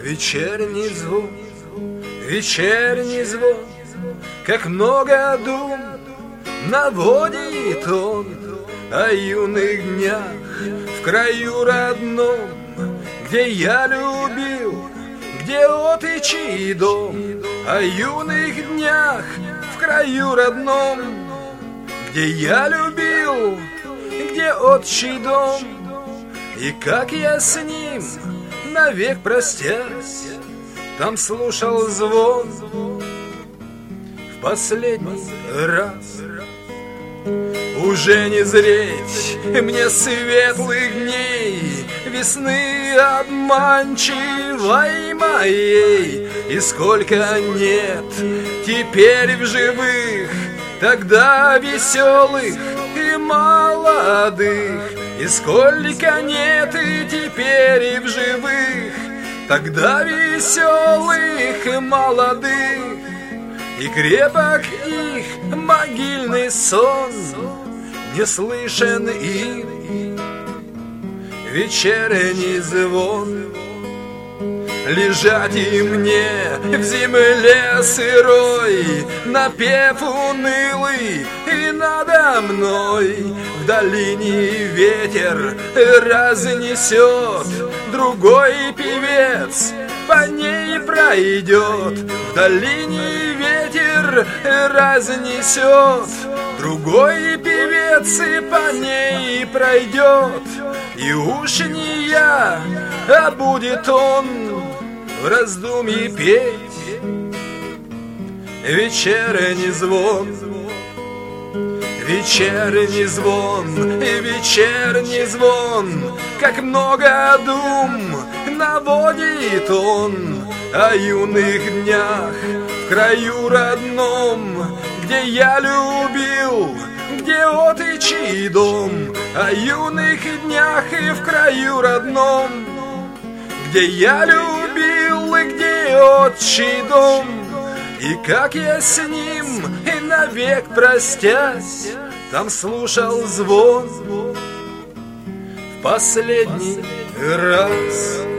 вечерний звон, как много дум наводит он о юных днях в краю родном, где я любил, где отчий дом, о юных днях в краю родном, где я любил, где отчий дом, и как я с ним навек простясь, там слушал звон в последний раз. Уже не зреть мне светлых дней, весны обманчивой моей, и сколько нет теперь в живых, тогда веселых и молодых, и сколько нет и теперь и в живых, тогда веселых и молодых, и крепок их могильный сон, не слышен им вечерний звон. Лежать и мне в земле сырой, напев унылый, и надо мной в долине ветер разнесет, другой певец по ней пройдет. В долине ветер разнесет, другой певец и по ней пройдет. И уж не я, а будет он в раздумье петь вечерний звон. Вечерний звон, вечерний звон, как много дум наводит он о юных днях в краю родном, где я любил, где отчий дом, о юных днях и в краю родном, где я любил и где отчий дом, и как я с ним и навек простясь, там слушал звон в последний раз.